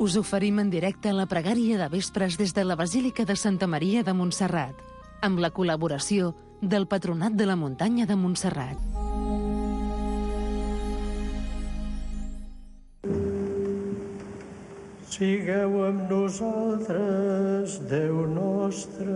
Us oferim en directe la pregària de vespres des de la Basílica de Santa Maria de Montserrat, amb la col·laboració del Patronat de la Muntanya de Montserrat. Sigueu amb nosaltres, Déu nostre.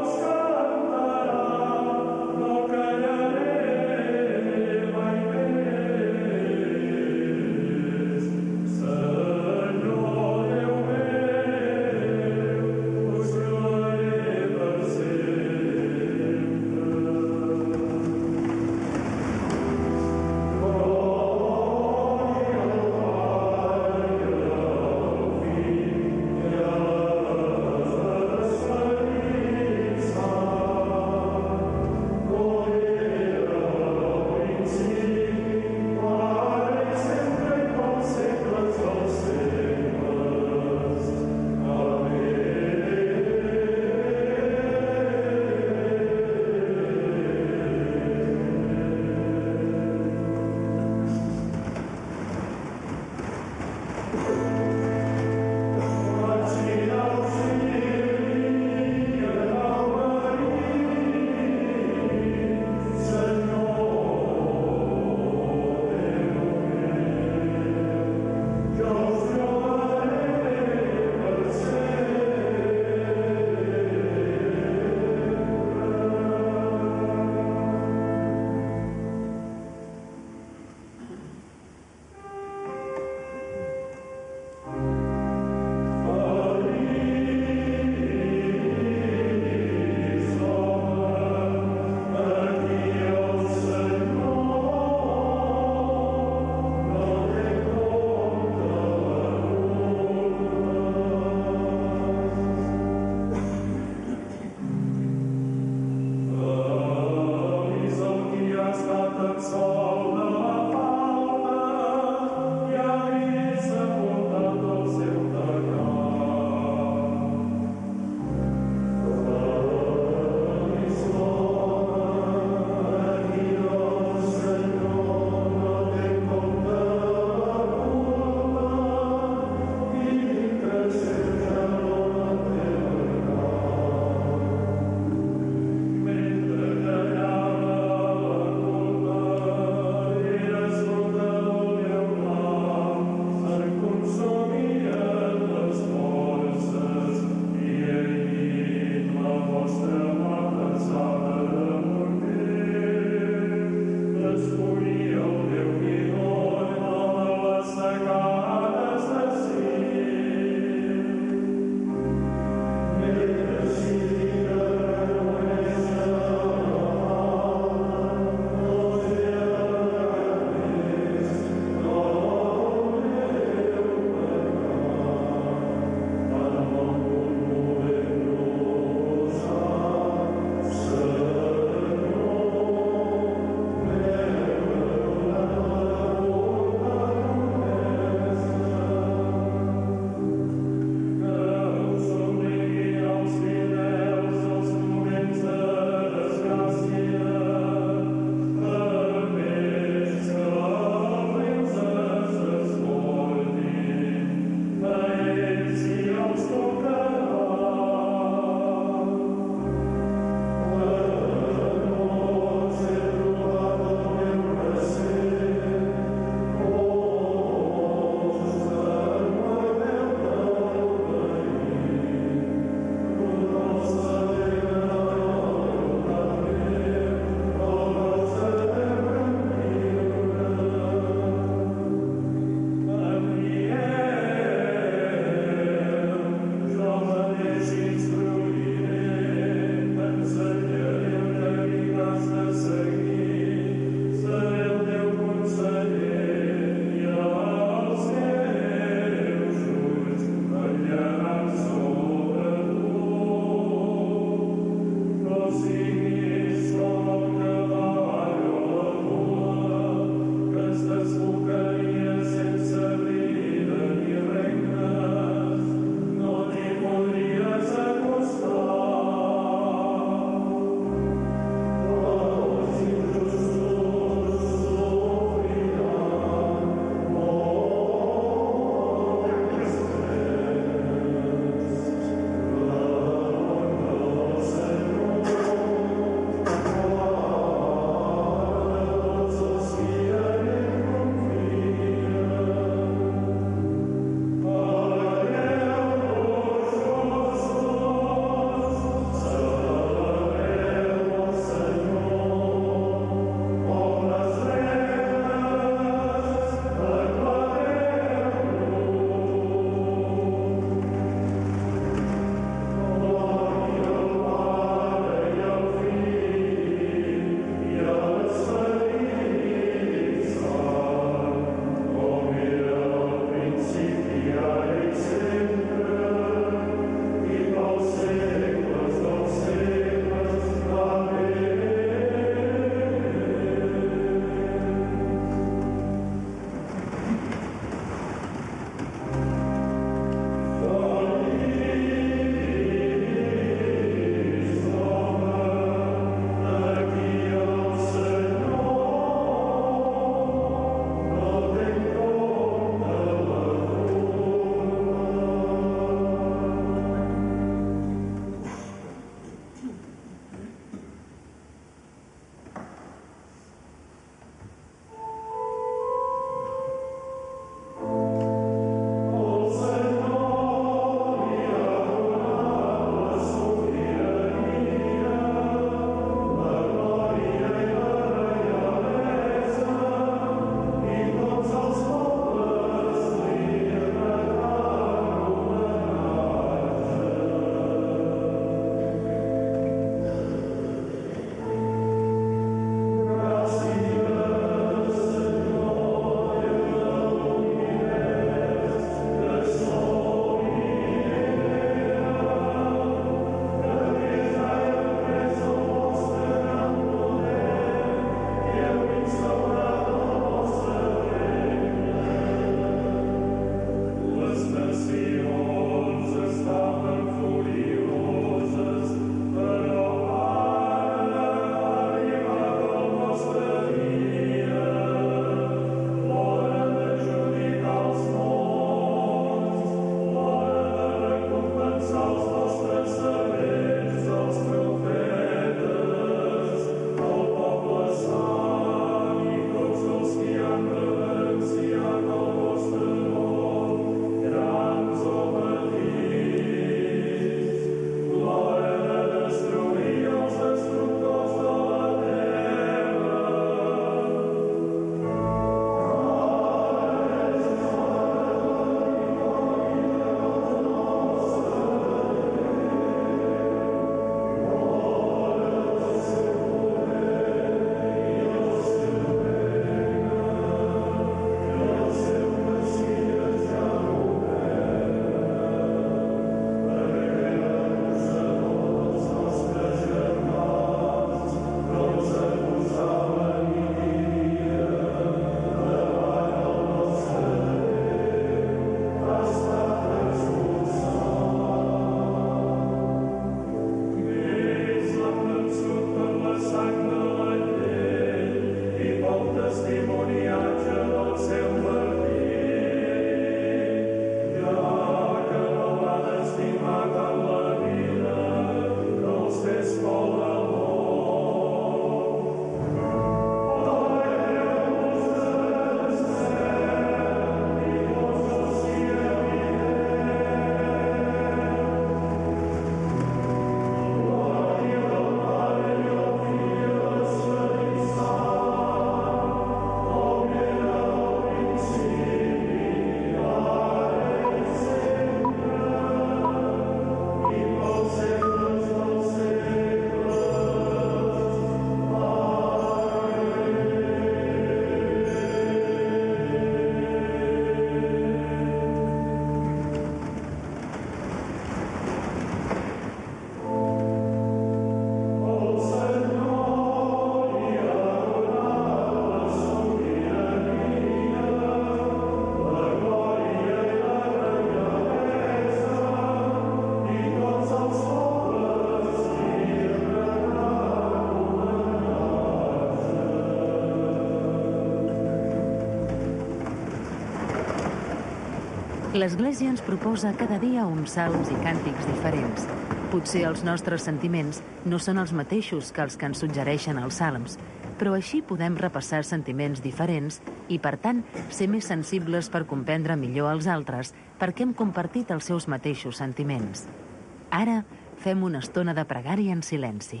L'Església ens proposa cada dia uns salms i càntics diferents. Potser els nostres sentiments no són els mateixos que els que ens suggereixen els salms, però així podem repassar sentiments diferents i, per tant, ser més sensibles per comprendre millor els altres perquè hem compartit els seus mateixos sentiments. Ara fem una estona de pregària en silenci.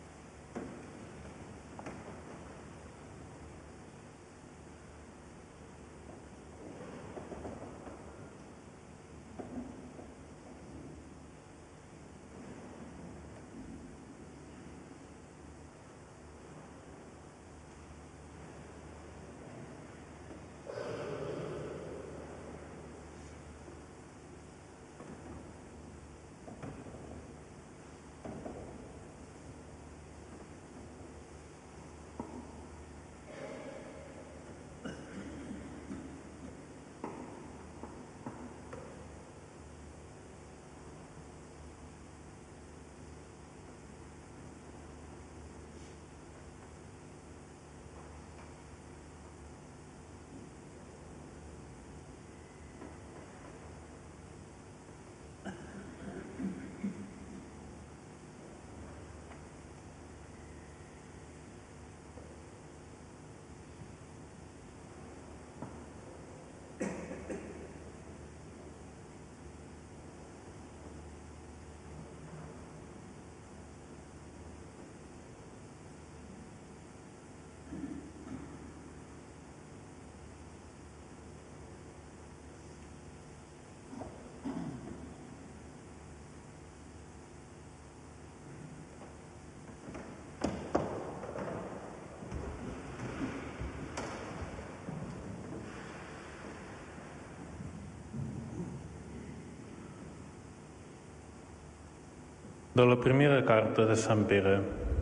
De la primera carta de Sant Pere.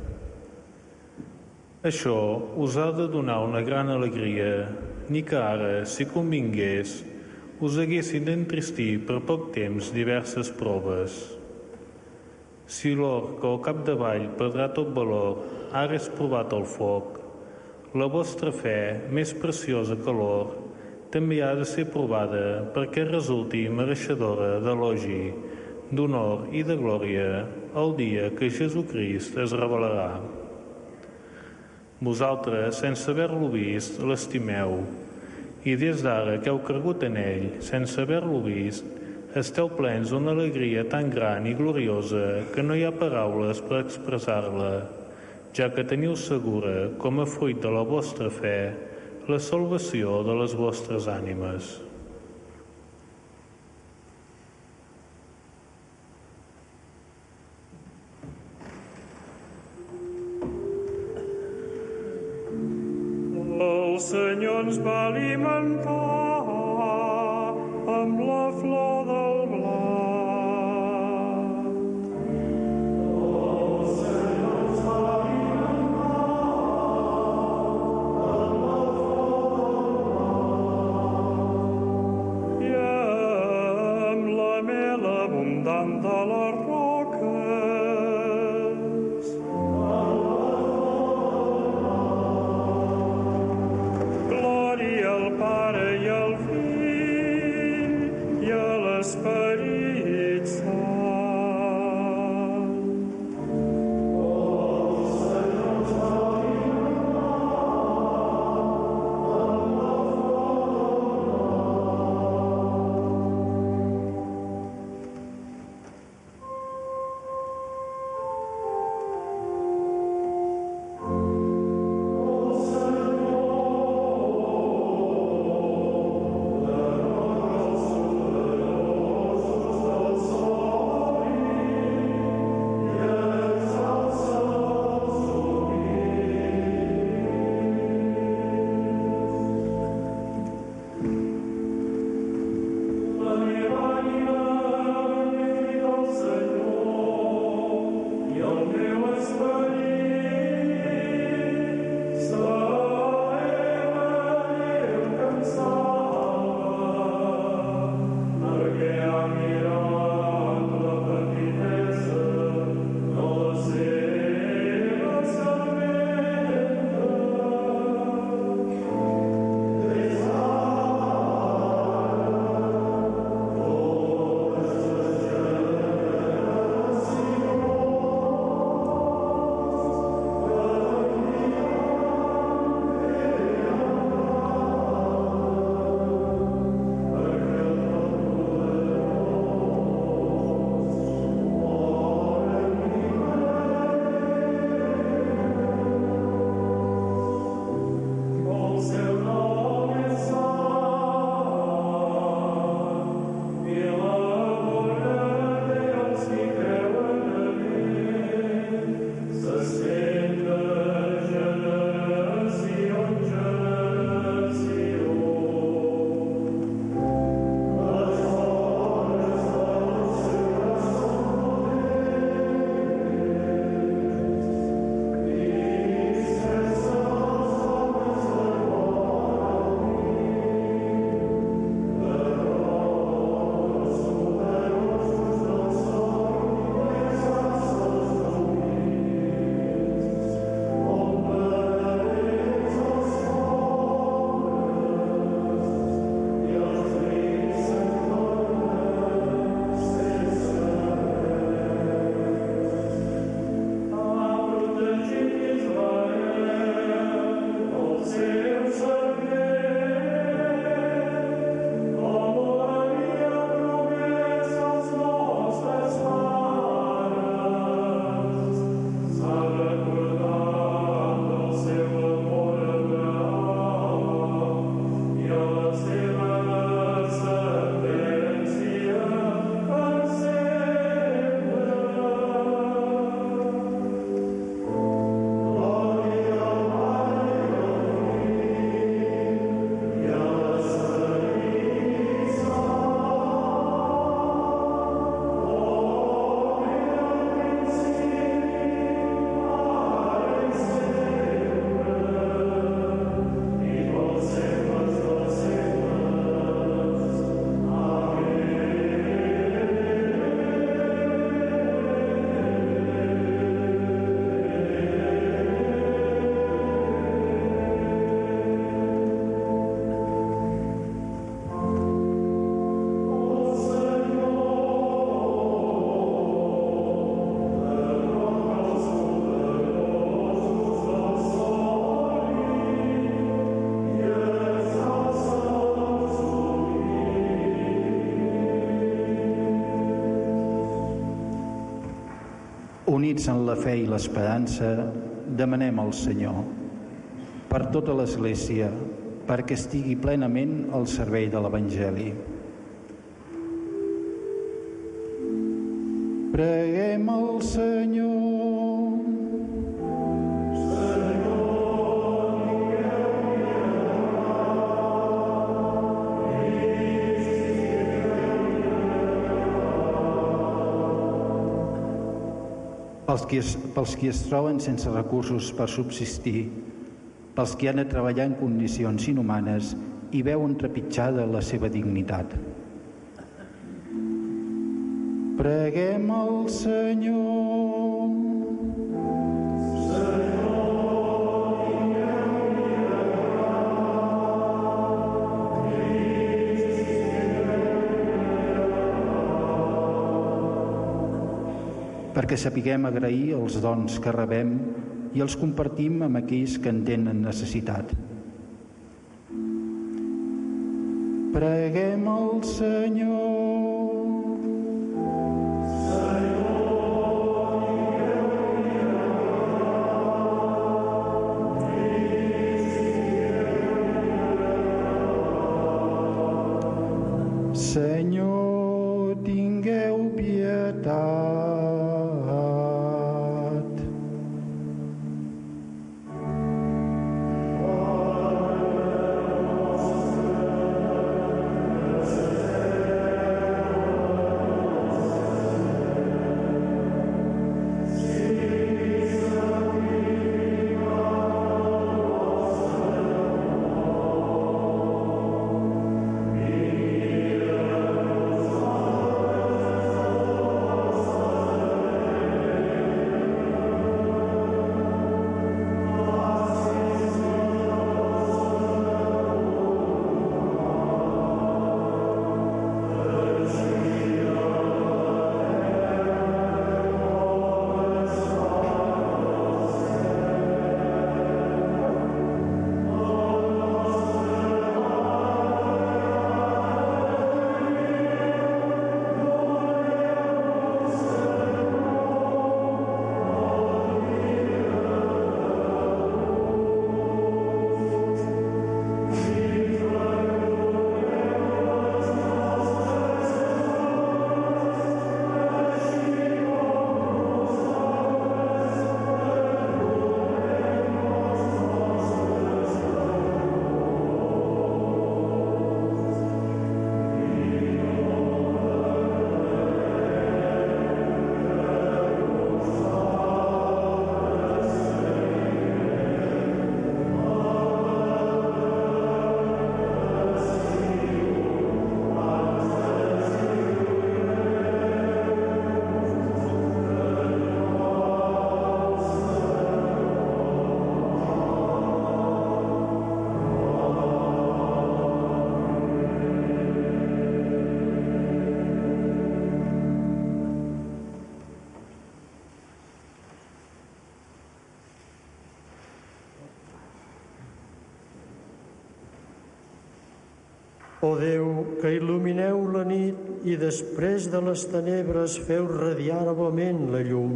Això us ha de donar una gran alegria, ni que ara, si convingués, us haguessin d'entristir per poc temps diverses proves. Si l'or que al capdavall perdrà tot valor, ara és provat al foc, la vostra fe, més preciosa que l'or, també ha de ser provada perquè resulti mereixedora d'elogi, d'honor i de glòria el dia que Jesucrist es revelarà. Vosaltres, sense haver-lo vist, l'estimeu, i des d'ara que heu cregut en ell, sense haver-lo vist, esteu plens d'una alegria tan gran i gloriosa que no hi ha paraules per expressar-la, ja que teniu segura, com a fruit de la vostra fe, la salvació de les vostres ànimes. El Senyor ens va alimentar amb la flor del blat. El Senyor ens va alimentar amb la flor del blat. I amb la mel abundant de les roques. Esperit Sant. El Senyor ens va alimentar amb la flor del blat. units en la fe i l'esperança, demanem al Senyor per tota l'Església, perquè estigui plenament al servei de l'Evangeli. Preguem al Senyor. Pels qui es troben sense recursos per subsistir, pels qui han de treballar en condicions inhumanes i veuen trepitjada la seva dignitat. Preguem al Senyor. Perquè sapiguem agrair els dons que rebem i els compartim amb aquells que en tenen necessitat. Preguem al Senyor. Senyor, tingueu pietat. O Déu, que il·lumineu la nit i després de les tenebres feu radiar novament la llum,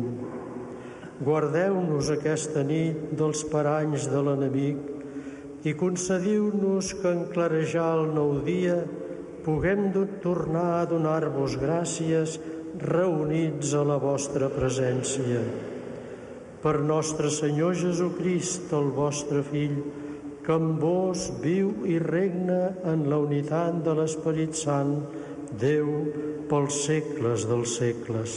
guardeu-nos aquesta nit dels paranys de l'enemic i concediu-nos que en clarejar el nou dia puguem tornar a donar-vos gràcies reunits a la vostra presència. Per nostre Senyor Jesucrist, el vostre Fill, que amb vos viu i regna en la unitat de l'Esperit Sant, Déu, pels segles dels segles.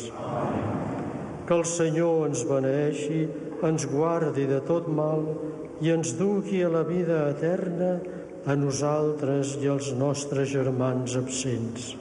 Que el Senyor ens beneeixi, ens guardi de tot mal i ens dugui a la vida eterna a nosaltres i als nostres germans absents.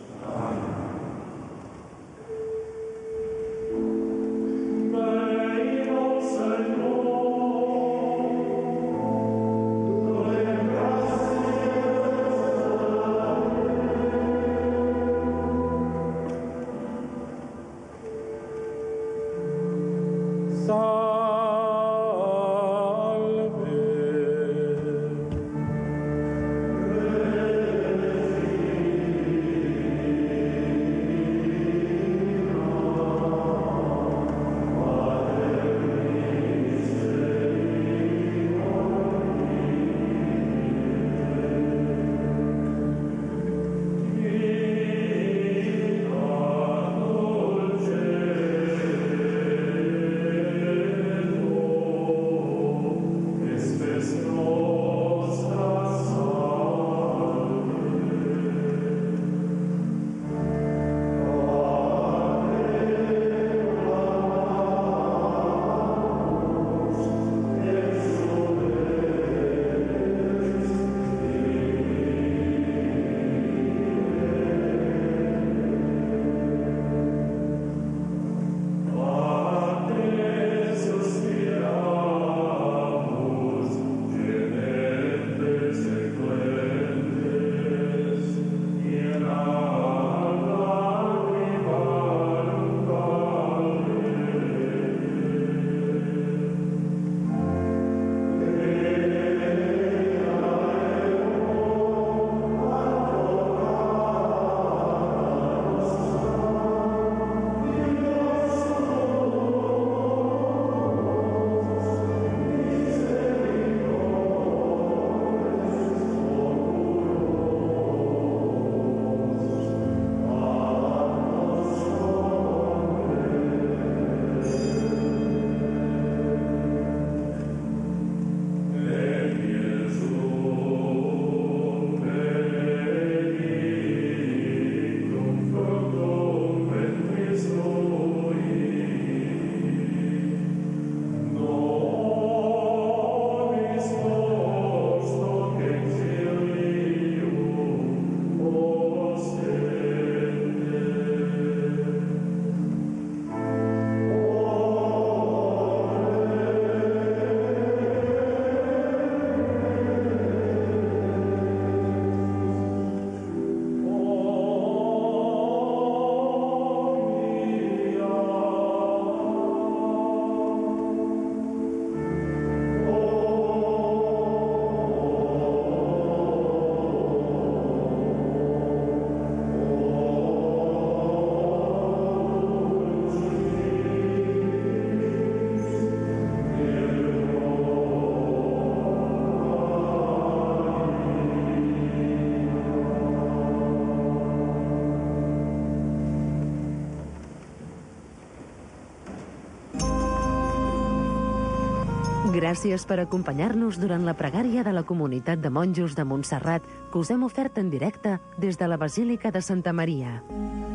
Gràcies per acompanyar-nos durant la pregària de la comunitat de monjos de Montserrat que us hem ofert en directe des de la Basílica de Santa Maria.